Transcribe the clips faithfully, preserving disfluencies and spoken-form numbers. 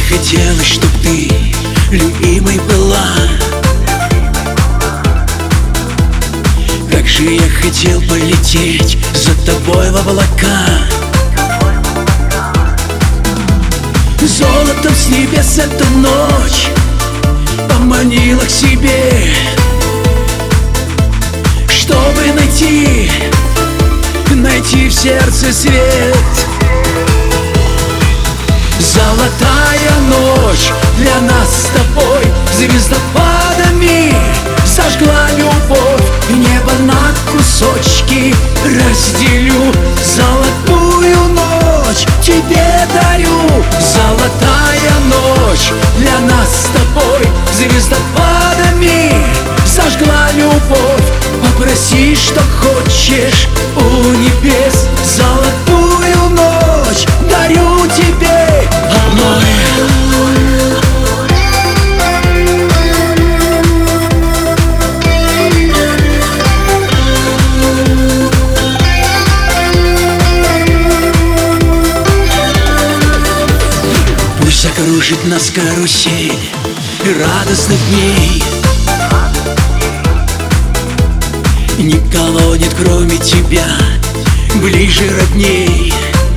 хотелось, чтоб ты любимой была. Как же я хотел полететь за тобой в облака. Золотом с небес эта ночь поманила к себе, чтобы найти, найти в сердце свет. Золотая ночь для нас с тобой звездопадами зажгла любовь, и небо на кусочки разделю. Золотую ночь тебе дарю. Золотая ночь для нас с тобой звездопадами зажгла любовь. Попроси, что хочешь у небес. Золотую ночь дарю тебе одной. Пусть закружит нас карусель радостных дней, никого нет, кроме тебя, ближе родней.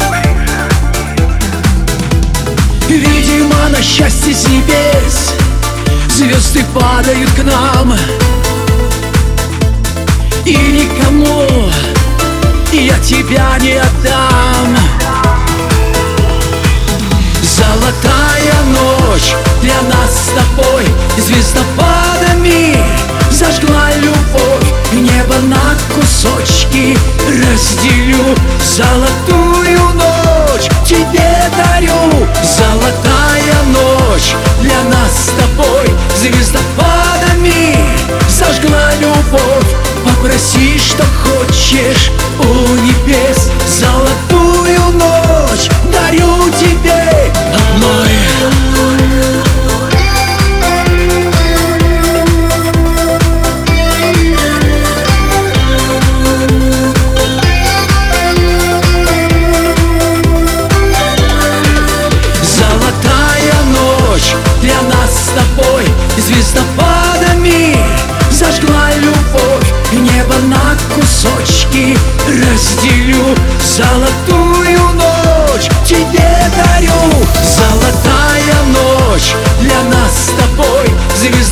Видимо, на счастье с небес звезды падают к нам, и никому я тебя не отдам. Золотая ночь для нас с тобой звездопадами зажгла любовь, и небо на кусочки разделю. Золотую ночь тебе дарю. Золотая ночь для нас с тобой звездопадами зажгла любовь. Попроси, что хочешь у небес. Золотую ночь дарю тебе одной. Для нас с тобой звездопадами зажгла любовь, и небо на кусочки разделю. Золотую ночь тебе дарю. Золотая ночь для нас с тобой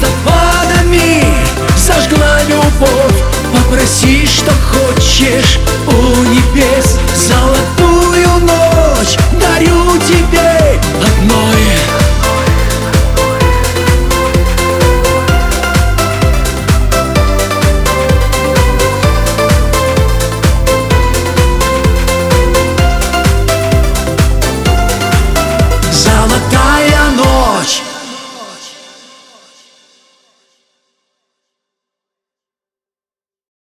звездопадами зажгла любовь. Попроси, что хочешь